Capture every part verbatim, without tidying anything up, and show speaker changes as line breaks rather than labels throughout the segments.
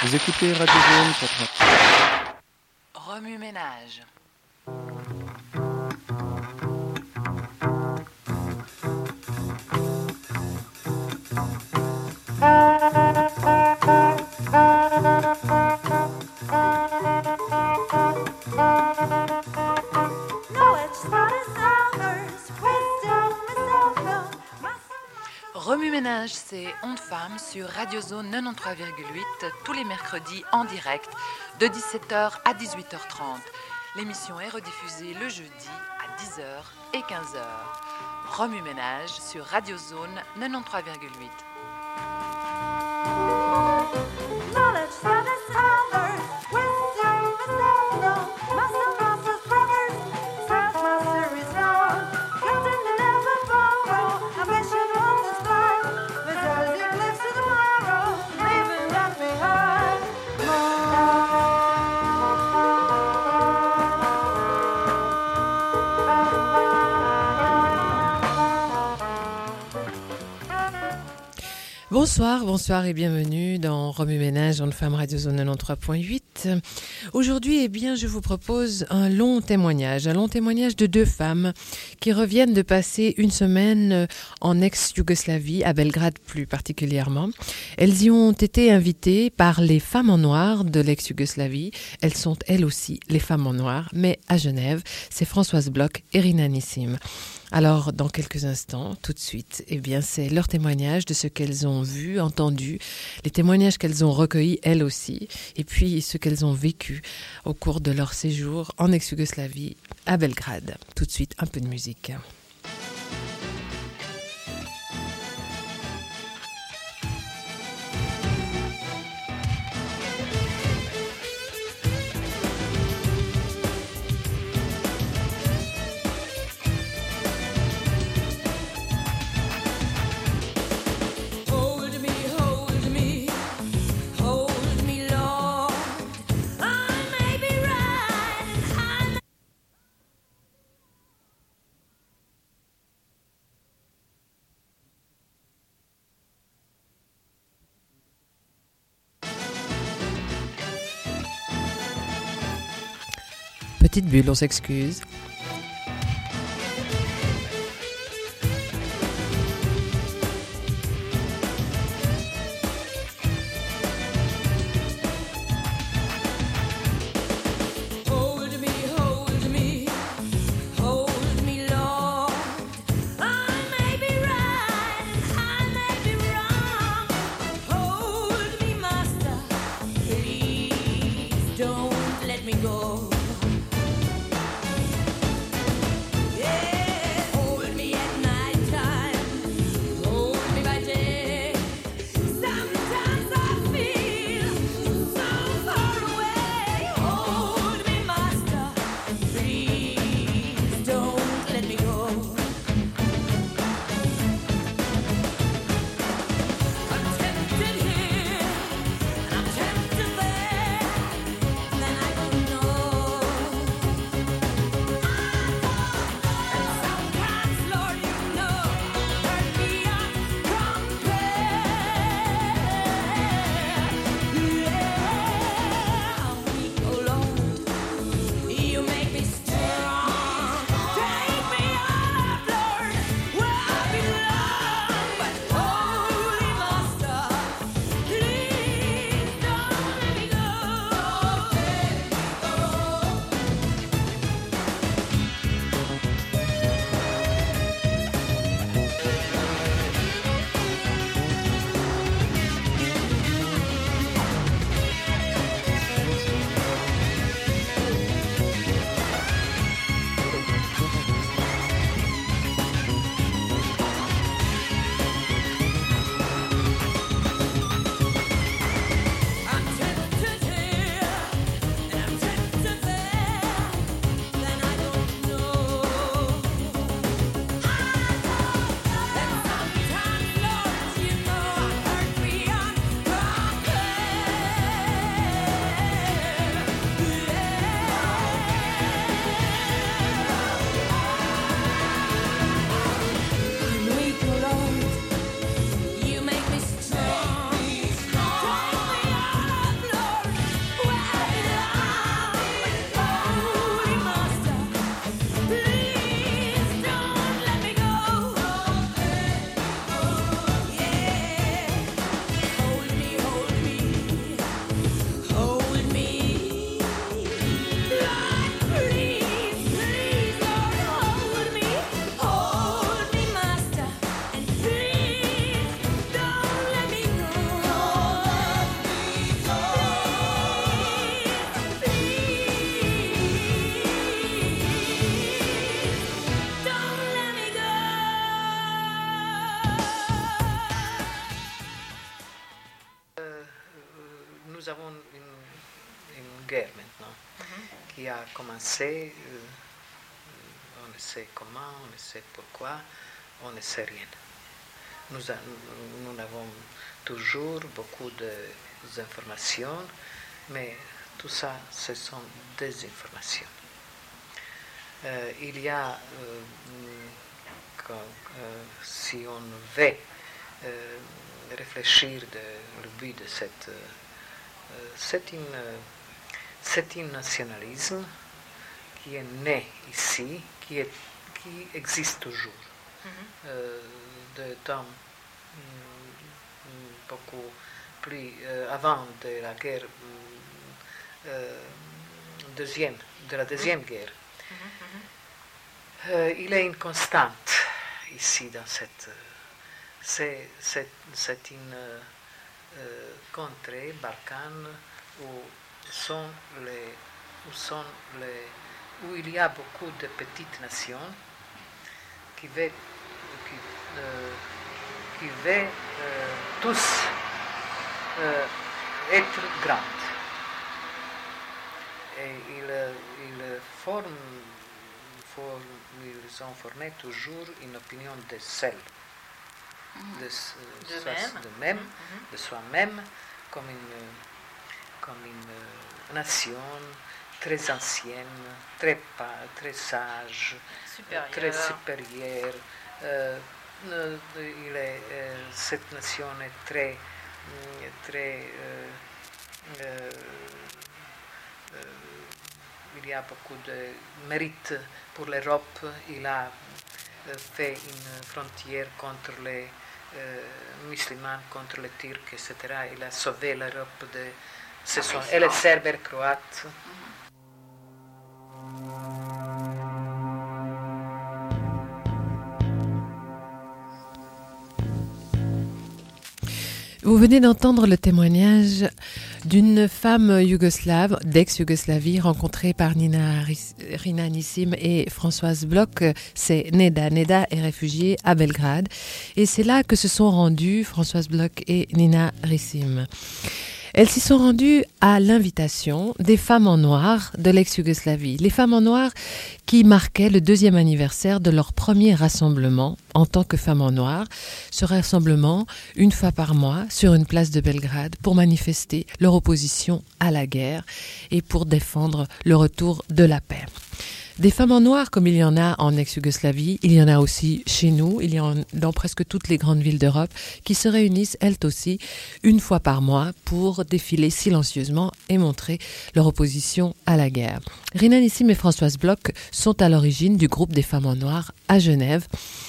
Vous écoutez Radio Zone quatre-vingt-treize.
Remue ménage. Remue ménage, c'est Onde Femme sur Radio Zone quatre-vingt-treize virgule huit tous les mercredis en direct de dix-sept heures à dix-huit heures trente. L'émission est rediffusée le jeudi à dix heures et quinze heures. Remue ménage sur Radio Zone quatre-vingt-treize virgule huit.
Bonsoir, bonsoir et bienvenue dans Remue Ménage, Onde Femme Radio Zone quatre-vingt-treize virgule huit. Aujourd'hui, eh bien, je vous propose un long témoignage, un long témoignage de deux femmes qui reviennent de passer une semaine en ex-Yougoslavie, à Belgrade plus particulièrement. Elles y ont été invitées par les femmes en noir de l'ex-Yougoslavie. Elles sont elles aussi les femmes en noir, mais à Genève, c'est Françoise Bloch et Rina Nissim. Alors, dans quelques instants, tout de suite, eh bien, c'est leur témoignage de ce qu'elles ont vu, entendu, les témoignages qu'elles ont recueillis elles aussi, et puis ce qu'elles ont vécu au cours de leur séjour en ex-Yougoslavie à Belgrade. Tout de suite, un peu de musique. Petite bulle, on s'excuse.
Don't let me go. nous avons une, une guerre maintenant mm-hmm. qui a commencé, euh, on ne sait comment, on ne sait pourquoi, on ne sait rien. Nous, a, nous avons toujours beaucoup d'informations, mais tout ça, ce sont des informations. Euh, il y a, euh, quand, euh, si on veut euh, réfléchir de, le but de cette, euh, c'est, une, c'est un nationalisme qui est né ici, qui, est, qui existe toujours. Mm-hmm. Euh, de temps beaucoup plus euh, avant de la guerre euh, deuxième, de la deuxième guerre. Mm-hmm. Euh, il y a une constante ici dans cette. C'est, c'est, c'est une euh, contrée, Balkan, où sont les, où sont les, où il y a beaucoup de petites nations qui veulent qui, euh, qui veulent euh, tous euh, être grandes. Et ils, ils, forment, forment, ils ont formé toujours une opinion de seul, mmh. de,
de,
soit,
même.
de même,
mmh.
de soi-même, comme une, comme une nation très ancienne, très, très sage,
supérieure.
très supérieure. Euh, il est, euh, cette nation est très, très euh, euh, euh, il y a beaucoup de mérite pour l'Europe. Il a euh, fait une frontière contre les euh, musulmans, contre les Turcs, et cetera. Il a sauvé l'Europe de ce sont, et les Serbes et Croates.
Vous venez d'entendre le témoignage d'une femme yougoslave, d'ex-Yougoslavie, rencontrée par Nina Rina Nissim et Françoise Bloch. C'est Neda. Neda est réfugiée à Belgrade. Et c'est là que se sont rendues Françoise Bloch et Nina Nissim. Elles s'y sont rendues à l'invitation des femmes en noir de l'ex-Yougoslavie. Les femmes en noir qui marquaient le deuxième anniversaire de leur premier rassemblement en tant que femmes en noir. Ce rassemblement, une fois par mois, sur une place de Belgrade, pour manifester leur opposition à la guerre et pour défendre le retour de la paix. Des femmes en noir, comme il y en a en ex-Yougoslavie, il y en a aussi chez nous, il y en a dans presque toutes les grandes villes d'Europe, qui se réunissent, elles aussi, une fois par mois pour défiler silencieusement et montrer leur opposition à la guerre. Rina Nissim et Françoise Bloch sont à l'origine du groupe des femmes en noir à Genève.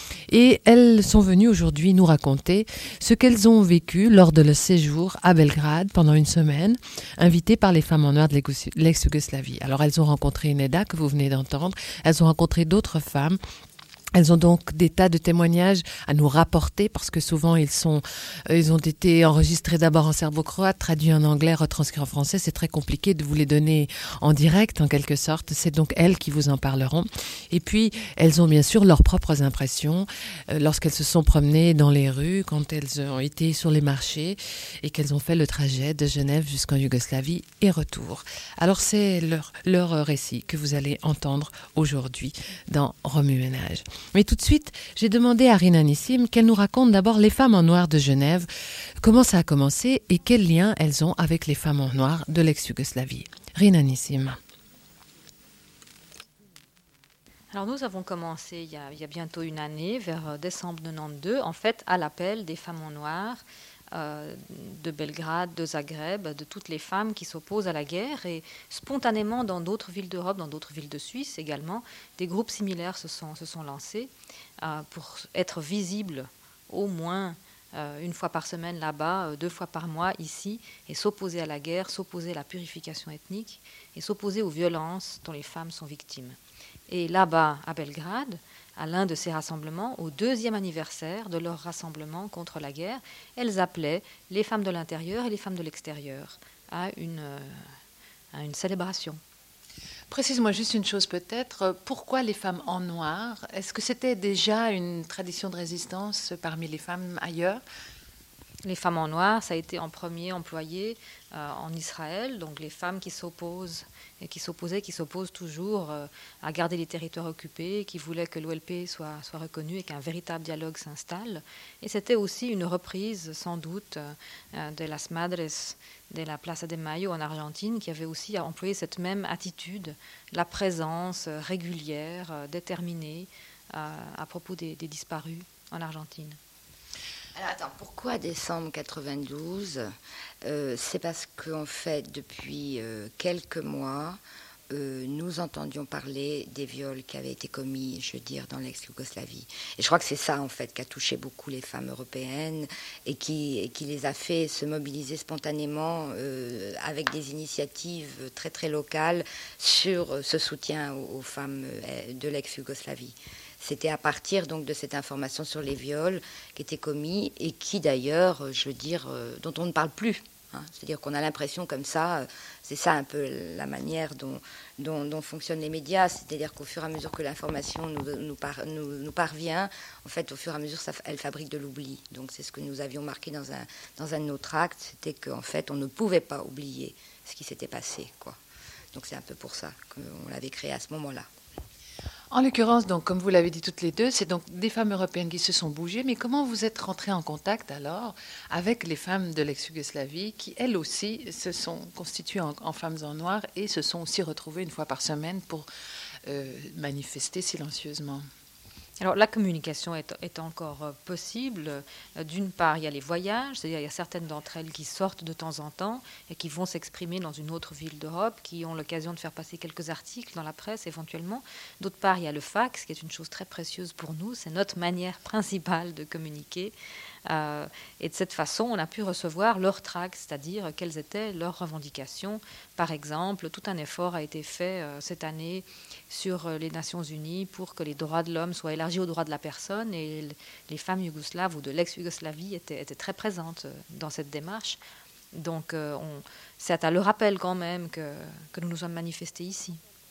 Et elles sont venues aujourd'hui nous raconter ce qu'elles ont vécu lors de leur séjour à Belgrade pendant une semaine, invitées par les femmes en noir de l'ex-Yougoslavie. Alors elles ont rencontré Neda, que vous venez d'entendre, elles ont rencontré d'autres femmes. Elles ont donc des tas de témoignages à nous rapporter parce que souvent ils sont, ils ont été enregistrés d'abord en serbo-croate, traduits en anglais, retranscrits en français. C'est très compliqué de vous les donner en direct en quelque sorte. C'est donc elles qui vous en parleront. Et puis elles ont bien sûr leurs propres impressions euh, lorsqu'elles se sont promenées dans les rues, quand elles ont été sur les marchés et qu'elles ont fait le trajet de Genève jusqu'en Yougoslavie et retour. Alors c'est leur, leur récit que vous allez entendre aujourd'hui dans Remue-Ménage. Mais tout de suite, j'ai demandé à Rina Nissim qu'elle nous raconte d'abord les femmes en noir de Genève, comment ça a commencé et quels liens elles ont avec les femmes en noir de l'ex-Yougoslavie. Rina Nissim.
Alors nous avons commencé il y a, il y a bientôt une année, vers décembre quatre-vingt-douze, en fait à l'appel des femmes en noir euh, de Belgrade, de Zagreb, de toutes les femmes qui s'opposent à la guerre. Et spontanément, dans d'autres villes d'Europe, dans d'autres villes de Suisse également, des groupes similaires se sont, se sont lancés euh, pour être visibles au moins euh, une fois par semaine là-bas, euh, deux fois par mois ici, et s'opposer à la guerre, s'opposer à la purification ethnique et s'opposer aux violences dont les femmes sont victimes. Et là-bas, à Belgrade, à l'un de ces rassemblements, au deuxième anniversaire de leur rassemblement contre la guerre, elles appelaient les femmes de l'intérieur et les femmes de l'extérieur à une, euh, à une célébration.
Précise-moi juste une chose peut-être, pourquoi les femmes en noir? Est-ce que c'était déjà une tradition de résistance parmi les femmes ailleurs?
Les femmes en noir, ça a été en premier employé euh, en Israël, donc les femmes qui s'opposent et qui s'opposaient, qui s'opposent toujours euh, à garder les territoires occupés, qui voulaient que l'O L P soit, soit reconnu et qu'un véritable dialogue s'installe. Et c'était aussi une reprise, sans doute, euh, de Las Madres de la Plaza de Mayo en Argentine, qui avait aussi employé cette même attitude, la présence régulière, euh, déterminée euh, à propos des, des disparus en Argentine.
Alors attends, pourquoi décembre quatre-vingt-douze euh, C'est parce qu'en fait, depuis euh, quelques mois, euh, nous entendions parler des viols qui avaient été commis, je veux dire, dans l'ex-Yougoslavie. Et je crois que c'est ça, en fait, qui a touché beaucoup les femmes européennes et qui, et qui les a fait se mobiliser spontanément euh, avec des initiatives très, très locales sur ce soutien aux, aux femmes de l'ex-Yougoslavie. C'était à partir donc de cette information sur les viols qui étaient commis et qui d'ailleurs, je veux dire, euh, dont on ne parle plus. Hein. C'est-à-dire qu'on a l'impression comme ça, euh, c'est ça un peu la manière dont, dont, dont fonctionnent les médias. C'est-à-dire qu'au fur et à mesure que l'information nous, nous, par, nous, nous parvient, en fait, au fur et à mesure, ça, elle fabrique de l'oubli. Donc c'est ce que nous avions marqué dans un, dans un de nos tracts, c'était qu'en fait, on ne pouvait pas oublier ce qui s'était passé, quoi. Donc c'est un peu pour ça qu'on l'avait créé à ce moment-là.
En l'occurrence, donc, comme vous l'avez dit toutes les deux, c'est donc des femmes européennes qui se sont bougées. Mais comment vous êtes rentrées en contact alors avec les femmes de l'ex-Yougoslavie qui, elles aussi, se sont constituées en, en femmes en noir et se sont aussi retrouvées une fois par semaine pour euh, manifester silencieusement?
Alors la communication est, est encore possible. D'une part, il y a les voyages, c'est-à-dire il y a certaines d'entre elles qui sortent de temps en temps et qui vont s'exprimer dans une autre ville d'Europe, qui ont l'occasion de faire passer quelques articles dans la presse éventuellement. D'autre part, il y a le fax, qui est une chose très précieuse pour nous. C'est notre manière principale de communiquer. Euh, et de cette façon, on a pu recevoir leurs tracts, c'est-à-dire quelles étaient leurs revendications. Par exemple, tout un effort a été fait euh, cette année sur euh, les Nations Unies pour que les droits de l'homme soient élargis aux droits de la personne, et l- les femmes yougoslaves ou de l'ex-Yougoslavie étaient, étaient très présentes euh, dans cette démarche. Donc euh, on, c'est à le rappel quand même que, que nous nous sommes manifestés ici.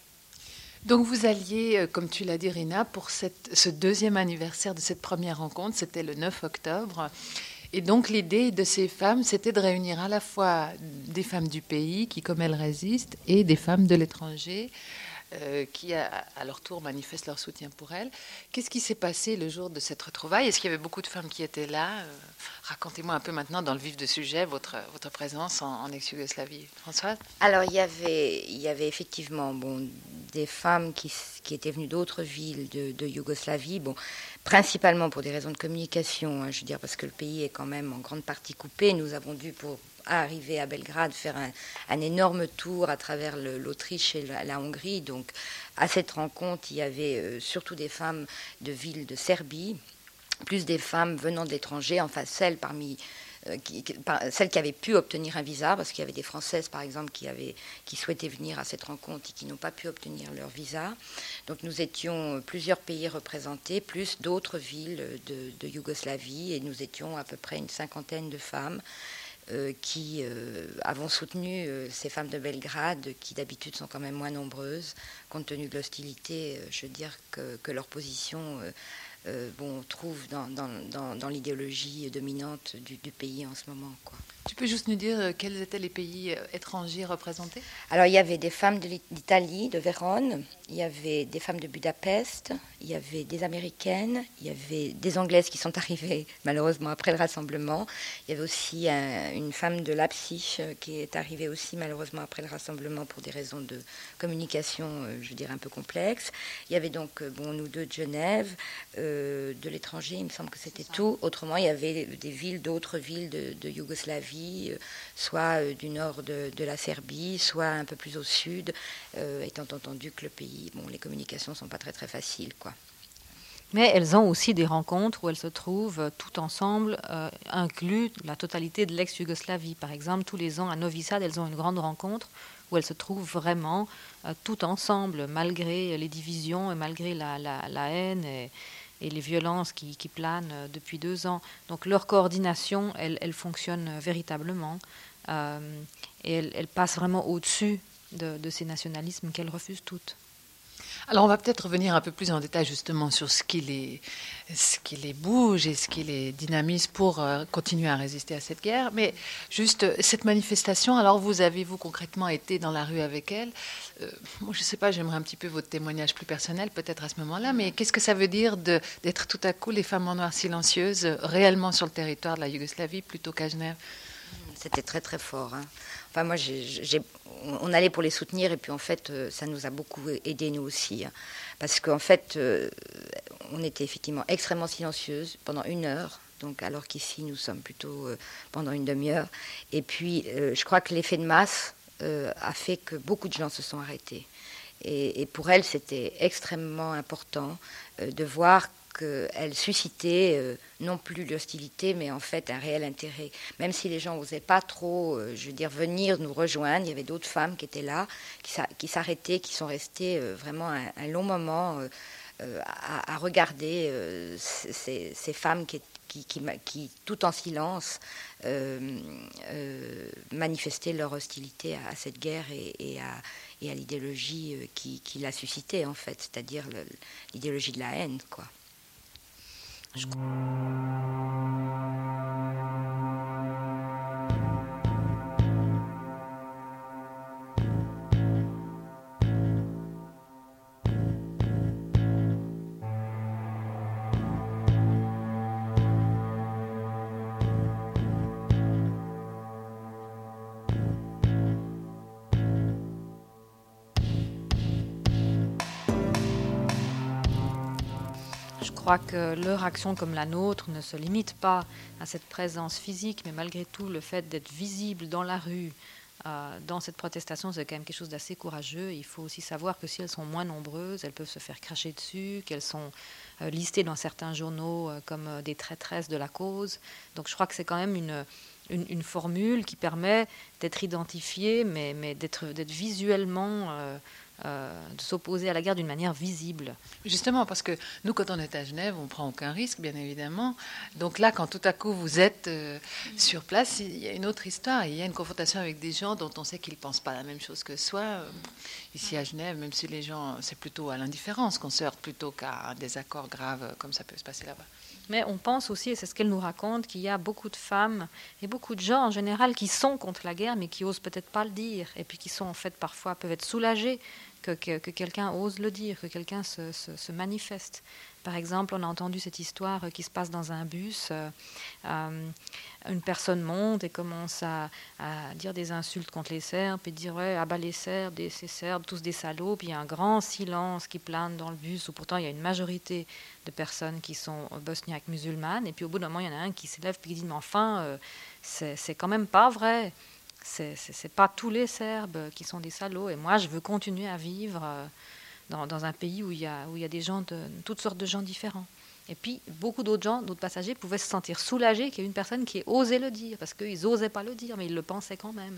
Donc vous alliez, comme tu l'as dit Rina, pour cette, ce deuxième anniversaire de cette première rencontre, c'était le neuf octobre. Et donc l'idée de ces femmes, c'était de réunir à la fois des femmes du pays qui, comme elles, résistent, et des femmes de l'étranger euh, qui, à, à leur tour, manifestent leur soutien pour elles. Qu'est-ce qui s'est passé le jour de cette retrouvaille? Est-ce qu'il y avait beaucoup de femmes qui étaient là? euh, Racontez-moi un peu maintenant, dans le vif du sujet, votre, votre présence en, en ex-Yougoslavie. Françoise?
Alors, il y avait, il y avait effectivement bon, des femmes qui, qui étaient venues d'autres villes de, de Yougoslavie, bon, principalement pour des raisons de communication, hein, je veux dire, parce que le pays est quand même en grande partie coupé. Nous avons dû, pour arriver à Belgrade, faire un, un énorme tour à travers le, l'Autriche et la, la Hongrie. Donc, à cette rencontre, il y avait euh, surtout des femmes de villes de Serbie, plus des femmes venant de l'étranger, enfin celles parmi euh, qui, qui, par, celles qui avaient pu obtenir un visa, parce qu'il y avait des Françaises par exemple qui avaient qui souhaitaient venir à cette rencontre et qui n'ont pas pu obtenir leur visa. Donc nous étions plusieurs pays représentés, plus d'autres villes de, de Yougoslavie, et nous étions à peu près une cinquantaine de femmes euh, qui euh, avons soutenu euh, ces femmes de Belgrade, qui d'habitude sont quand même moins nombreuses, compte tenu de l'hostilité, euh, je veux dire que, que leur position euh, Euh, bon, on trouve dans, dans, dans, dans l'idéologie dominante du, du pays en ce moment, quoi.
Tu peux juste nous dire quels étaient les pays étrangers représentés?
Alors, il y avait des femmes de l'Italie, de Vérone, il y avait des femmes de Budapest, il y avait des Américaines, il y avait des Anglaises qui sont arrivées malheureusement après le rassemblement. Il y avait aussi un, une femme de Leipzig qui est arrivée aussi malheureusement après le rassemblement pour des raisons de communication, je veux dire, un peu complexes. Il y avait donc, bon, nous deux de Genève, euh, de l'étranger, il me semble que c'était tout. Autrement, il y avait des villes, d'autres villes de, de Yougoslavie, soit du nord de, de la Serbie, soit un peu plus au sud, euh, étant entendu que le pays, bon, les communications ne sont pas très très faciles, quoi.
Mais elles ont aussi des rencontres où elles se trouvent tout ensemble, euh, inclus la totalité de l'ex-Yougoslavie. Par exemple, tous les ans à Novi Sad, elles ont une grande rencontre où elles se trouvent vraiment euh, tout ensemble, malgré les divisions et malgré la, la, la haine et, et les violences qui, qui planent depuis deux ans. Donc leur coordination, elle, elle fonctionne véritablement, euh, et elle, elle passe vraiment au-dessus de, de ces nationalismes qu'elles refusent toutes.
Alors, on va peut-être revenir un peu plus en détail justement sur ce qui les, ce qui les bouge et ce qui les dynamise pour euh, continuer à résister à cette guerre. Mais juste euh, cette manifestation, alors vous avez-vous concrètement été dans la rue avec elle? euh, Moi, je ne sais pas, j'aimerais un petit peu votre témoignage plus personnel peut-être à ce moment-là, mais qu'est-ce que ça veut dire de, d'être tout à coup les femmes en noir silencieuses euh, réellement sur le territoire de la Yougoslavie plutôt qu'à Genève?
C'était très très fort. Hein. Enfin, moi, j'ai, j'ai, on allait pour les soutenir et puis en fait, ça nous a beaucoup aidé nous aussi. Hein. Parce qu'en fait, euh, on était effectivement extrêmement silencieuses pendant une heure. Donc, alors qu'ici, nous sommes plutôt euh, pendant une demi-heure. Et puis, euh, je crois que l'effet de masse euh, a fait que beaucoup de gens se sont arrêtés. Et, et pour elle, c'était extrêmement important euh, de voir qu'elle suscitait euh, non plus l'hostilité, mais en fait un réel intérêt. Même si les gens n'osaient pas trop, euh, je veux dire, venir nous rejoindre, il y avait d'autres femmes qui étaient là, qui, s'a- qui s'arrêtaient, qui sont restées euh, vraiment un, un long moment euh, euh, à, à regarder euh, ces, ces femmes qui, qui, qui, qui, tout en silence, euh, euh, manifestaient leur hostilité à, à cette guerre et, et, à, et à l'idéologie qui, qui l'a suscitée, en fait, c'est-à-dire le, l'idéologie de la haine, quoi. Je crois.
Je crois que leur action comme la nôtre ne se limite pas à cette présence physique, mais malgré tout, le fait d'être visible dans la rue, euh, dans cette protestation, c'est quand même quelque chose d'assez courageux. Il faut aussi savoir que si elles sont moins nombreuses, elles peuvent se faire cracher dessus, qu'elles sont euh, listées dans certains journaux euh, comme euh, des traîtresses de la cause. Donc je crois que c'est quand même une, une, une formule qui permet d'être identifiée, mais, mais d'être, d'être visuellement... Euh, Euh, de s'opposer à la guerre d'une manière visible.
Justement, parce que nous, quand on est à Genève, on ne prend aucun risque, bien évidemment. Donc là, quand tout à coup vous êtes euh, sur place, il y a une autre histoire. Il y a une confrontation avec des gens dont on sait qu'ils ne pensent pas la même chose que soi. Euh, ici à Genève, même si les gens, c'est plutôt à l'indifférence qu'on se heurte plutôt qu'à un désaccord grave comme ça peut se passer là-bas.
Mais on pense aussi, et c'est ce qu'elle nous raconte, qu'il y a beaucoup de femmes et beaucoup de gens en général qui sont contre la guerre, mais qui osent peut-être pas le dire, et puis qui sont en fait parfois peuvent être soulagés que, que, que quelqu'un ose le dire, que quelqu'un se, se, se manifeste. Par exemple, on a entendu cette histoire qui se passe dans un bus. Euh, euh, une personne monte et commence à, à dire des insultes contre les Serbes, et dire ouais, ah bah les Serbes, des, ces Serbes, tous des salauds. Puis il y a un grand silence qui plane dans le bus, où pourtant il y a une majorité de personnes qui sont bosniaques musulmanes. Et puis au bout d'un moment, il y en a un qui s'élève et qui dit mais enfin, euh, c'est, c'est quand même pas vrai. C'est, c'est, c'est pas tous les Serbes qui sont des salauds. Et moi, je veux continuer à vivre euh, dans, dans un pays où il y a, où il y a des gens de toutes sortes de gens différents. Et puis, beaucoup d'autres gens, d'autres passagers pouvaient se sentir soulagés qu'il y ait une personne qui ait osé le dire, parce qu'ils n'osaient pas le dire, mais ils le pensaient quand même.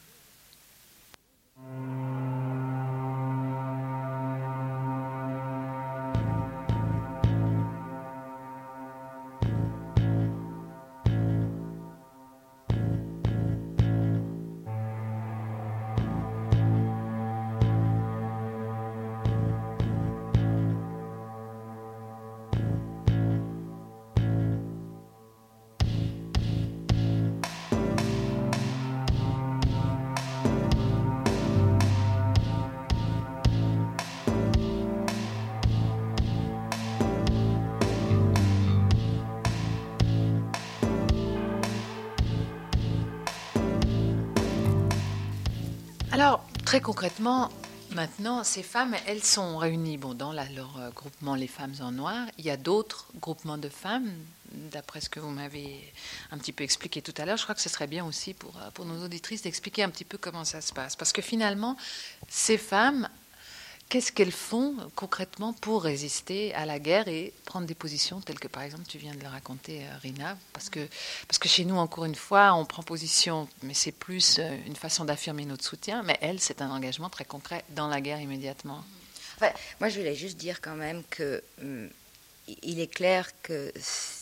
Alors, très concrètement, maintenant, ces femmes, elles sont réunies bon, dans la, leur euh, groupement Les Femmes en Noir. Il y a d'autres groupements de femmes, d'après ce que vous m'avez un petit peu expliqué tout à l'heure. Je crois que ce serait bien aussi pour, pour nos auditrices d'expliquer un petit peu comment ça se passe. Parce que finalement, ces femmes, qu'est-ce qu'elles font concrètement pour résister à la guerre et prendre des positions telles que, par exemple, tu viens de le raconter, Rina, parce que, parce que chez nous, encore une fois, on prend position, mais c'est plus une façon d'affirmer notre soutien, mais elle, c'est un engagement très concret dans la guerre immédiatement.
Enfin, moi, je voulais juste dire quand même que hum, il est clair que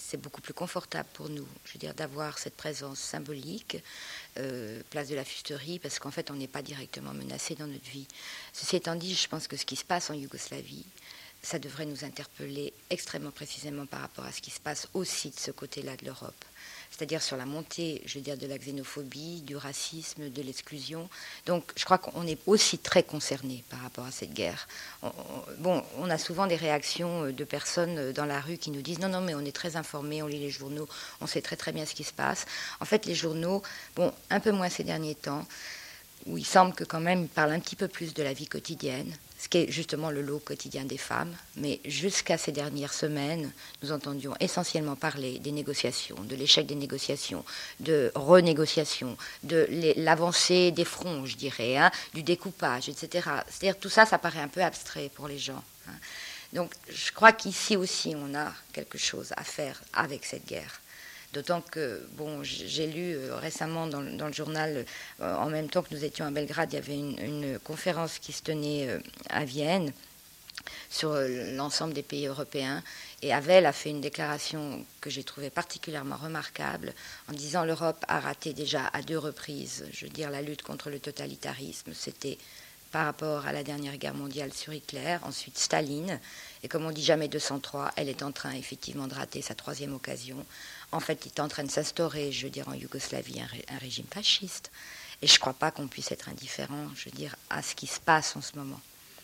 c'est beaucoup plus confortable pour nous, je veux dire, d'avoir cette présence symbolique, euh, place de la fusterie, parce qu'en fait, on n'est pas directement menacé dans notre vie. Ceci étant dit, je pense que ce qui se passe en Yougoslavie, ça devrait nous interpeller extrêmement précisément par rapport à ce qui se passe aussi de ce côté-là de l'Europe. C'est-à-dire sur la montée, je veux dire, de la xénophobie, du racisme, de l'exclusion. Donc, je crois qu'on est aussi très concernés par rapport à cette guerre. On, on, bon, on a souvent des réactions de personnes dans la rue qui nous disent « Non, non, mais on est très informés, on lit les journaux, on sait très très bien ce qui se passe. » En fait, les journaux, bon, un peu moins ces derniers temps, où il semble que quand même ils parlent un petit peu plus de la vie quotidienne, ce qui est justement le lot quotidien des femmes. Mais jusqu'à ces dernières semaines, nous entendions essentiellement parler des négociations, de l'échec des négociations, de renégociations, de l'avancée des fronts, je dirais, hein, du découpage, et cetera. C'est-à-dire tout ça, ça paraît un peu abstrait pour les gens. Hein. Donc je crois qu'ici aussi, on a quelque chose à faire avec cette guerre. D'autant que, bon, j'ai lu euh, récemment dans, dans le journal, euh, en même temps que nous étions à Belgrade, il y avait une, une conférence qui se tenait euh, à Vienne sur euh, l'ensemble des pays européens. Et Havel a fait une déclaration que j'ai trouvée particulièrement remarquable en disant l'Europe a raté déjà à deux reprises, je veux dire, la lutte contre le totalitarisme. C'était par rapport à la dernière guerre mondiale sur Hitler, ensuite Staline. Et comme on dit jamais deux cent trois, elle est en train effectivement de rater sa troisième occasion. En fait, il est en train de s'instaurer, je veux dire, en Yougoslavie, un, ré, un régime fasciste. Et je ne crois pas qu'on puisse être indifférent, je veux dire, à ce qui se passe en ce moment.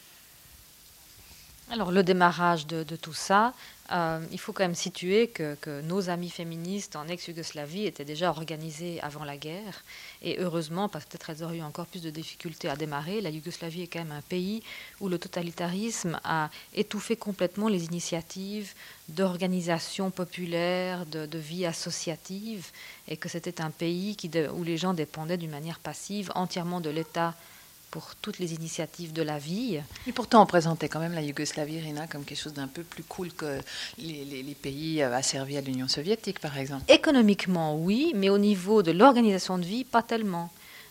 Alors, le démarrage de, de tout ça, euh, il faut quand même situer que, que nos amis féministes en ex-Yougoslavie étaient déjà organisés avant la guerre. Et heureusement, parce que peut-être elles auraient eu encore plus de difficultés à démarrer, la Yougoslavie est quand même un pays où le totalitarisme a étouffé complètement les initiatives d'organisation populaire, de, de vie associative, et que c'était un pays qui, où les gens dépendaient d'une manière passive entièrement de l'État pour toutes les initiatives de la vie.
Et pourtant, on présentait quand même la Yougoslavie, Rina, comme quelque chose d'un peu plus cool que les, les, les pays asservis à l'Union soviétique, par exemple.
Économiquement, oui, mais au niveau de l'organisation de vie, pas tellement.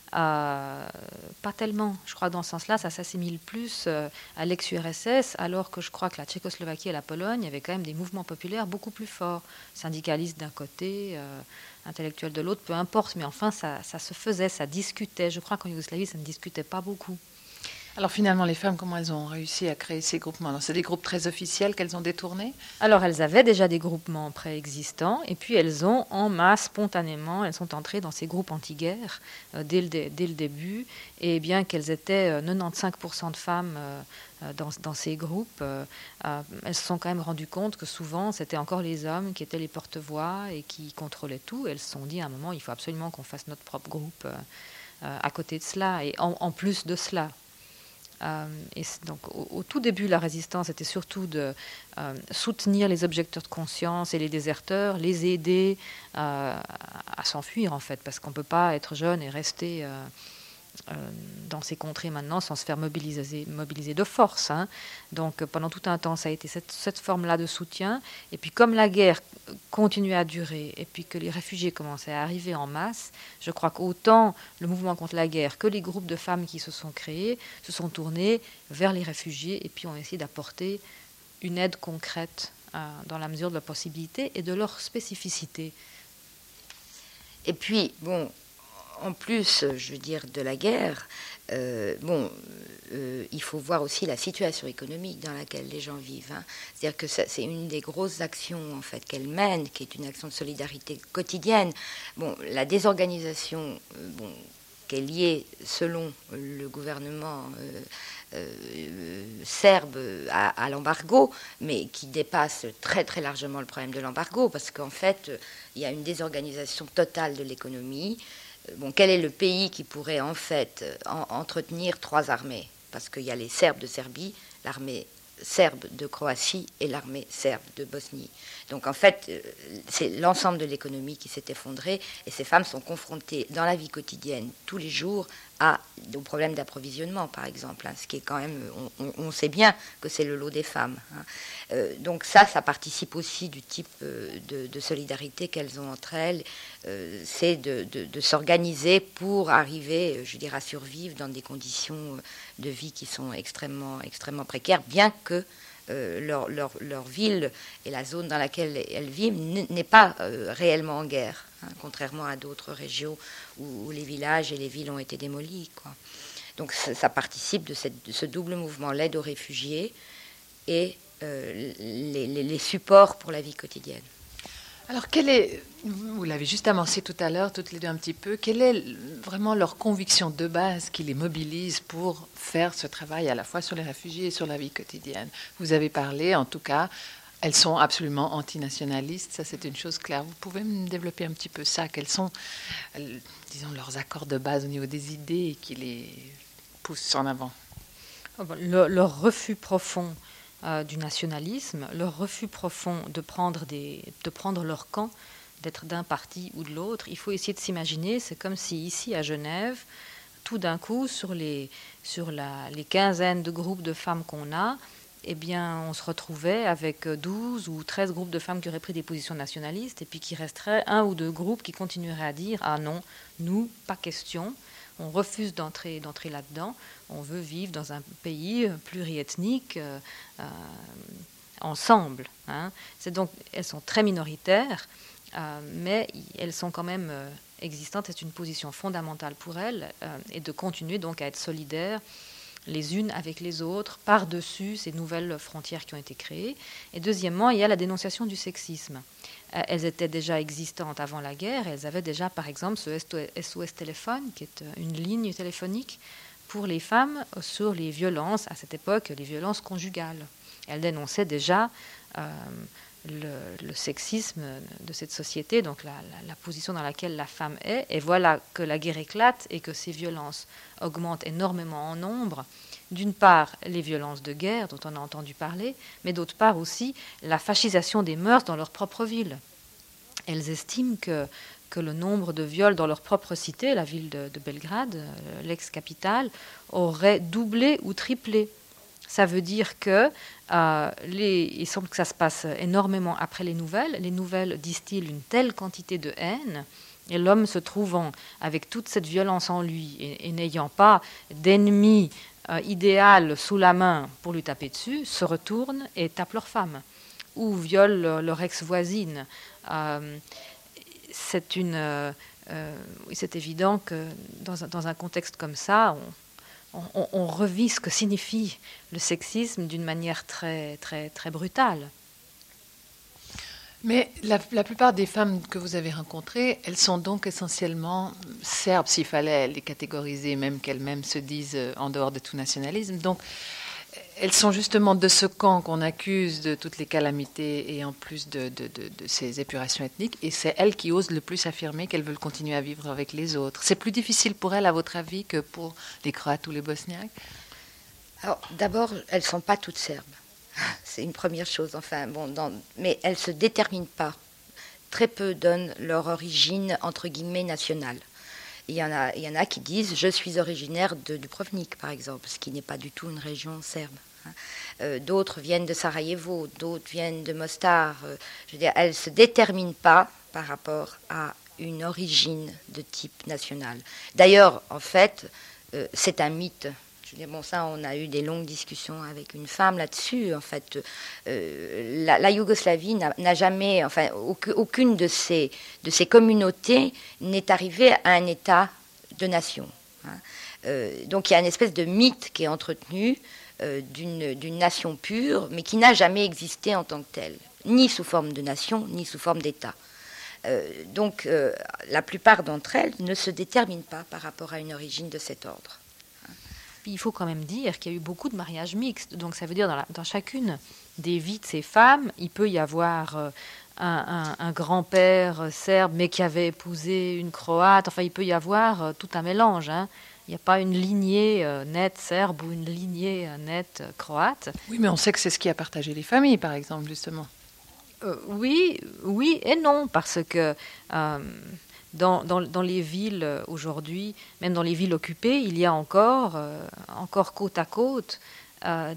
Euh, pas tellement. Je crois que dans ce sens-là, ça s'assimile plus euh, à l'ex-U R S S, alors que je crois que la Tchécoslovaquie et la Pologne avaient quand même des mouvements populaires beaucoup plus forts. Syndicalistes d'un côté, euh, intellectuels de l'autre, peu importe, mais enfin, ça, ça se faisait, ça discutait. Je crois qu'en Yougoslavie, ça ne discutait pas beaucoup.
Alors finalement, les femmes, comment elles ont réussi à créer ces groupements? Alors, c'est des groupes très officiels qu'elles ont détournés?
Alors, elles avaient déjà des groupements préexistants, et puis elles ont, en masse, spontanément, elles sont entrées dans ces groupes anti-guerre euh, dès, le dé, dès le début, et bien qu'elles étaient euh, quatre-vingt-quinze pour cent de femmes euh, dans, dans ces groupes, euh, euh, elles se sont quand même rendues compte que souvent, c'était encore les hommes qui étaient les porte-voix et qui contrôlaient tout. Elles se sont dit à un moment, il faut absolument qu'on fasse notre propre groupe euh, euh, à côté de cela, et en, en plus de cela. Euh, et donc, au, au tout début, la résistance était surtout de euh, soutenir les objecteurs de conscience et les déserteurs, les aider euh, à s'enfuir, en fait, parce qu'on ne peut pas être jeune et rester euh, euh, dans ces contrées maintenant sans se faire mobiliser, mobiliser de force. Hein. Donc, pendant tout un temps, ça a été cette, cette forme-là de soutien. Et puis, comme la guerre continuait à durer et puis que les réfugiés commençaient à arriver en masse, je crois qu'autant le mouvement contre la guerre que les groupes de femmes qui se sont créés se sont tournés vers les réfugiés et puis ont essayé d'apporter une aide concrète euh, dans la mesure de leur possibilité et de leur spécificité.
Et puis, bon, en plus, je veux dire, de la guerre, euh, bon, euh, il faut voir aussi la situation économique dans laquelle les gens vivent. Hein. C'est-à-dire que ça, c'est une des grosses actions en fait qu'elle mène, qui est une action de solidarité quotidienne. Bon, la désorganisation, euh, bon, qui est liée, selon le gouvernement euh, euh, serbe, à, à l'embargo, mais qui dépasse très très largement le problème de l'embargo, parce qu'en fait, il y a une désorganisation totale de l'économie. Bon, quel est le pays qui pourrait en fait en, entretenir trois armées? Parce qu'il y a les Serbes de Serbie, l'armée serbe de Croatie et l'armée serbe de Bosnie. Donc en fait, c'est l'ensemble de l'économie qui s'est effondré et ces femmes sont confrontées dans la vie quotidienne, tous les jours, à, aux problèmes d'approvisionnement, par exemple. Hein, ce qui est quand même, on, on sait bien que c'est le lot des femmes. Hein. Euh, donc ça, ça participe aussi du type euh, de, de solidarité qu'elles ont entre elles. Euh, c'est de, de, de s'organiser pour arriver, je dirais, à survivre dans des conditions de vie qui sont extrêmement, extrêmement précaires, bien que euh, leur, leur, leur ville et la zone dans laquelle elles vivent n'est pas euh, réellement en guerre, hein, contrairement à d'autres régions où, où les villages et les villes ont été démolis, quoi. Donc ça, ça participe de, cette, de ce double mouvement, l'aide aux réfugiés et euh, les, les, les supports pour la vie quotidienne.
Alors, quelle est, vous l'avez juste amorcé tout à l'heure, toutes les deux un petit peu, quelle est vraiment leur conviction de base qui les mobilise pour faire ce travail à la fois sur les réfugiés et sur la vie quotidienne? Vous avez parlé, en tout cas, elles sont absolument antinationalistes, ça c'est une chose claire. Vous pouvez me développer un petit peu ça? Quels sont, disons, leurs accords de base au niveau des idées qui les poussent en avant?
Le, leur refus profond Euh, du nationalisme, leur refus profond de prendre, des, de prendre leur camp, d'être d'un parti ou de l'autre. Il faut essayer de s'imaginer, c'est comme si ici à Genève, tout d'un coup, sur les, sur la, les quinzaines de groupes de femmes qu'on a, eh bien, on se retrouvait avec douze ou treize groupes de femmes qui auraient pris des positions nationalistes, et puis qu'il resterait un ou deux groupes qui continueraient à dire « Ah non, nous, pas question ». On refuse d'entrer, d'entrer là-dedans. On veut vivre dans un pays pluriethnique euh, euh, ensemble. Hein. C'est donc, elles sont très minoritaires, euh, mais elles sont quand même euh, existantes. C'est une position fondamentale pour elles euh, et de continuer donc à être solidaires les unes avec les autres par-dessus ces nouvelles frontières qui ont été créées. Et deuxièmement, il y a la dénonciation du sexisme. Elles étaient déjà existantes avant la guerre. Elles avaient déjà, par exemple, ce S O S téléphone, qui est une ligne téléphonique pour les femmes sur les violences, à cette époque, les violences conjugales. Elles dénonçaient déjà euh, le, le sexisme de cette société, donc la, la, la position dans laquelle la femme est. Et voilà que la guerre éclate et que ces violences augmentent énormément en nombre. D'une part, les violences de guerre dont on a entendu parler, mais d'autre part aussi la fascisation des mœurs dans leur propre ville. Elles estiment que, que le nombre de viols dans leur propre cité, la ville de, de Belgrade, l'ex-capitale, aurait doublé ou triplé. Ça veut dire que euh, les, il semble que ça se passe énormément après les nouvelles. Les nouvelles distillent une telle quantité de haine, et l'homme se trouvant avec toute cette violence en lui et, et n'ayant pas d'ennemi euh, idéal sous la main pour lui taper dessus, se retournent et tapent leur femme ou violent leur, leur ex-voisine. Euh, c'est, une, euh, euh, c'est évident que dans un, dans un contexte comme ça, on, on, on revit ce que signifie le sexisme d'une manière très, très, très brutale.
Mais la, la plupart des femmes que vous avez rencontrées, elles sont donc essentiellement serbes, s'il fallait les catégoriser, même qu'elles-mêmes se disent en dehors de tout nationalisme. Donc, elles sont justement de ce camp qu'on accuse de toutes les calamités et en plus de, de, de, de ces épurations ethniques. Et c'est elles qui osent le plus affirmer qu'elles veulent continuer à vivre avec les autres. C'est plus difficile pour elles, à votre avis, que pour les Croates ou les Bosniaques?
Alors, d'abord, elles ne sont pas toutes serbes. C'est une première chose, enfin, bon, dans, mais elles ne se déterminent pas. Très peu donnent leur origine, entre guillemets, nationale. Il y en a, il y en a qui disent « je suis originaire de Dubrovnik », par exemple, ce qui n'est pas du tout une région serbe. Euh, d'autres viennent de Sarajevo, d'autres viennent de Mostar. Euh, je veux dire, elles ne se déterminent pas par rapport à une origine de type national. D'ailleurs, en fait, euh, c'est un mythe. Je veux dire, bon, ça, on a eu des longues discussions avec une femme là-dessus. En fait, euh, la, la Yougoslavie n'a, n'a jamais, enfin, aucune de ces, de ces communautés n'est arrivée à un état de nation. Hein. Euh, donc, il y a une espèce de mythe qui est entretenu euh, d'une, d'une nation pure, mais qui n'a jamais existé en tant que telle, ni sous forme de nation, ni sous forme d'État. Euh, donc, euh, la plupart d'entre elles ne se déterminent pas par rapport à une origine de cet ordre.
Puis il faut quand même dire qu'il y a eu beaucoup de mariages mixtes. Donc ça veut dire dans, la, dans chacune des vies de ces femmes, il peut y avoir euh, un, un, un grand-père serbe, mais qui avait épousé une croate. Enfin, il peut y avoir euh, tout un mélange. Hein. Il n'y a pas une lignée euh, nette serbe ou une lignée euh, nette euh, croate.
Oui, mais on sait que c'est ce qui a partagé les familles, par exemple, justement.
Euh, oui, oui et non, parce que... Euh, Dans, dans, dans les villes aujourd'hui, même dans les villes occupées, il y a encore, euh, encore côte à côte euh,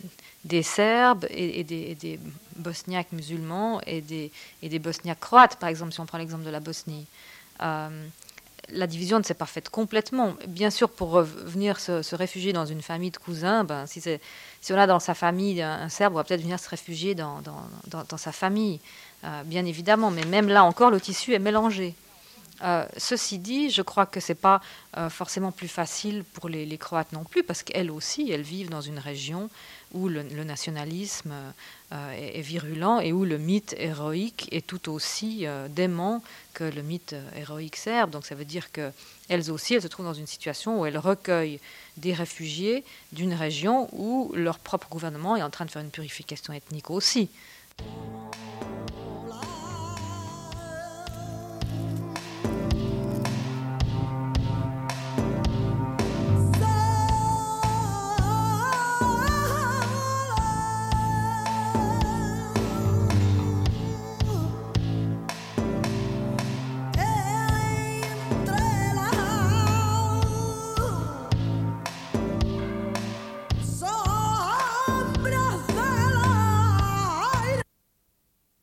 des Serbes et, et, des, et des Bosniaques musulmans et des, et des Bosniaques croates, par exemple, si on prend l'exemple de la Bosnie. Euh, la division ne s'est pas faite complètement. Bien sûr, pour venir se, se réfugier dans une famille de cousins, ben, si, c'est, si on a dans sa famille un, un Serbe, on va peut-être venir se réfugier dans, dans, dans, dans sa famille, euh, bien évidemment. Mais même là encore, le tissu est mélangé. Euh, ceci dit, je crois que ce n'est pas euh, forcément plus facile pour les, les Croates non plus, parce qu'elles aussi, elles vivent dans une région où le, le nationalisme euh, est, est virulent et où le mythe héroïque est tout aussi euh, dément que le mythe héroïque serbe. Donc ça veut dire qu'elles aussi, elles se trouvent dans une situation où elles recueillent des réfugiés d'une région où leur propre gouvernement est en train de faire une purification ethnique aussi.